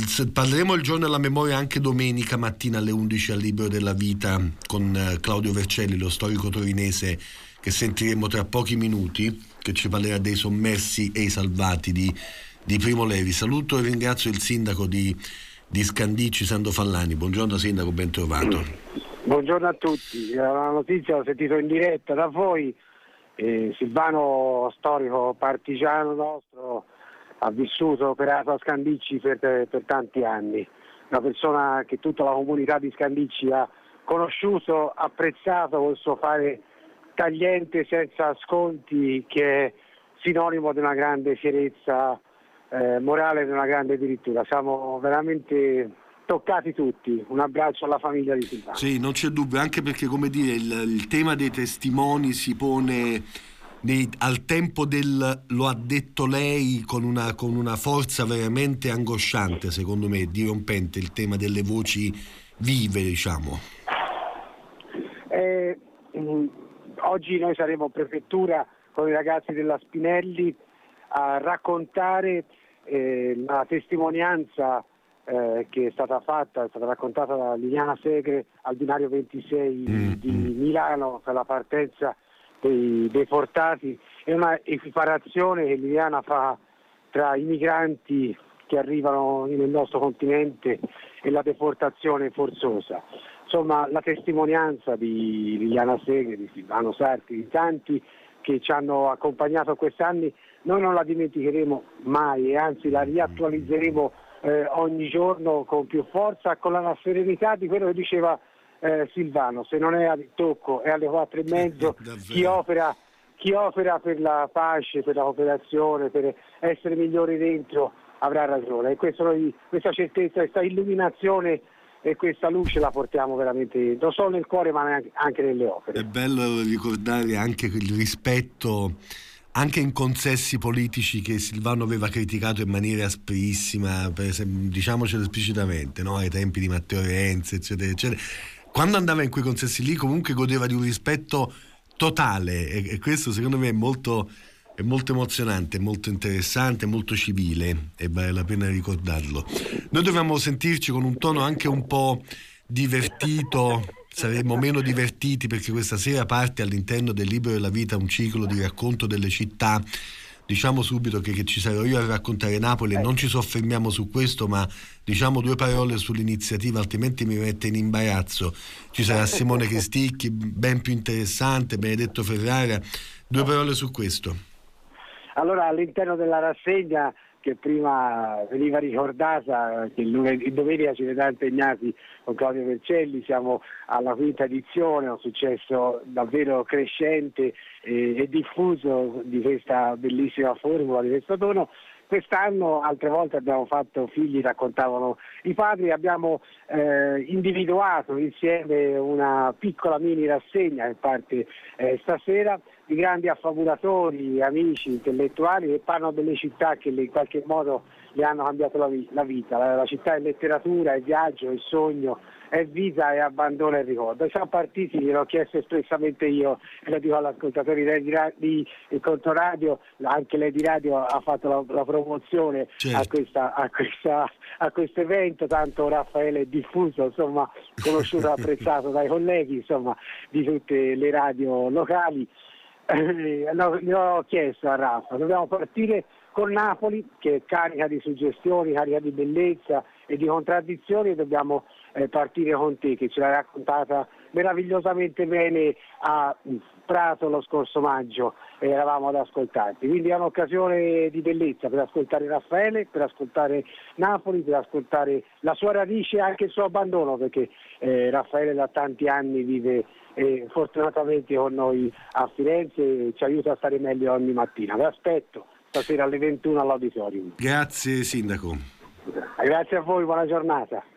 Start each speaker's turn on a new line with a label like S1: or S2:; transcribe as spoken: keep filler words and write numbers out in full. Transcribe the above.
S1: il, parleremo il giorno della memoria anche domenica mattina alle undici al Libro della Vita con uh, Claudio Vercelli, lo storico torinese che sentiremo tra pochi minuti, che ci parlerà dei sommersi e i salvati di, di Primo Levi. Saluto e ringrazio il sindaco di, di Scandicci, Sandro Fallani. Buongiorno sindaco, ben trovato.
S2: Buongiorno a tutti. La notizia l'ho sentito in diretta da voi. Eh, Silvano, storico partigiano nostro, ha vissuto, operato a Scandicci per, per tanti anni. Una persona che tutta la comunità di Scandicci ha conosciuto, apprezzato col suo fare tagliente, senza sconti, che è sinonimo di una grande fierezza eh, morale e di una grande dirittura. Siamo veramente toccati tutti. Un abbraccio alla famiglia di Silvano.
S1: Sì, non c'è dubbio, anche perché, come dire, il, il tema dei testimoni si pone nei, al tempo del lo ha detto lei con una, con una forza veramente angosciante, secondo me, dirompente, il tema delle voci vive, diciamo.
S2: Eh, mh, oggi noi saremo in prefettura con i ragazzi della Spinelli a raccontare eh, la testimonianza Eh, che è stata fatta, è stata raccontata da Liliana Segre al binario ventisei mm. di Milano per la partenza dei deportati. È una equiparazione che Liliana fa tra i migranti che arrivano nel nostro continente e la deportazione forzosa. Insomma, la testimonianza di Liliana Segre, di Silvano Sarti, di tanti che ci hanno accompagnato quest'anni, noi non la dimenticheremo mai e anzi la riattualizzeremo Eh, ogni giorno con più forza, con la serenità di quello che diceva eh, Silvano: se non è a tocco è alle quattro e mezzo, chi opera, chi opera per la pace, per la cooperazione, per essere migliori dentro avrà ragione, e questo noi, questa certezza, questa illuminazione e questa luce la portiamo veramente non solo nel cuore ma anche, anche nelle opere.
S1: È bello ricordare anche il rispetto anche in consessi politici che Silvano aveva criticato in maniera asprissima, per esempio, diciamocelo esplicitamente, no? Ai tempi di Matteo Renzi, eccetera, eccetera. Quando andava in quei consessi lì comunque godeva di un rispetto totale, e, e questo secondo me è molto, è molto emozionante, molto interessante, molto civile, e vale la pena ricordarlo. Noi dobbiamo sentirci con un tono anche un po' divertito. Saremo meno divertiti perché questa sera parte all'interno del Libro della Vita un ciclo di racconto delle città. Diciamo subito che, che ci sarò io a raccontare Napoli e non ci soffermiamo su questo, ma diciamo due parole sull'iniziativa, altrimenti mi mette in imbarazzo. Ci sarà Simone Cristicchi, ben più interessante, Benedetto Ferrara. Due parole su questo.
S2: Allora, all'interno della rassegna che prima veniva ricordata, che il domenica ci vedrà impegnati con Claudio Vercelli, siamo alla quinta edizione, un successo davvero crescente e, e diffuso di questa bellissima formula, di questo tono. Quest'anno altre volte abbiamo fatto figli, raccontavano i padri, abbiamo eh, individuato insieme una piccola mini rassegna che parte eh, stasera, di grandi affabulatori, amici, intellettuali che parlano delle città che le, in qualche modo le hanno cambiato la, vi- la vita. La, la città è letteratura, è viaggio, è sogno, è vita, è abbandono e ricordo. Siamo partiti, l'ho chiesto espressamente io e lo dico all'ascoltatore di, di, di Contoradio, anche lei di Radio ha fatto la, la promozione certo. a, questa, a, questa, a questo evento, tanto Raffaele è diffuso, insomma, conosciuto e apprezzato dai colleghi, insomma, di tutte le radio locali. Eh, no, io ho chiesto a Raffa, dobbiamo partire con Napoli, che è carica di suggestioni, carica di bellezza e di contraddizioni, e dobbiamo eh, partire con te, che ce l'hai raccontata meravigliosamente bene a Prato lo scorso maggio e eravamo ad ascoltarti. Quindi è un'occasione di bellezza per ascoltare Raffaele, per ascoltare Napoli, per ascoltare la sua radice e anche il suo abbandono, perché eh, Raffaele da tanti anni vive eh, fortunatamente con noi a Firenze e ci aiuta a stare meglio ogni mattina. Vi aspetto stasera alle ventuno all'auditorium.
S1: Grazie sindaco.
S2: Grazie a voi, buona giornata.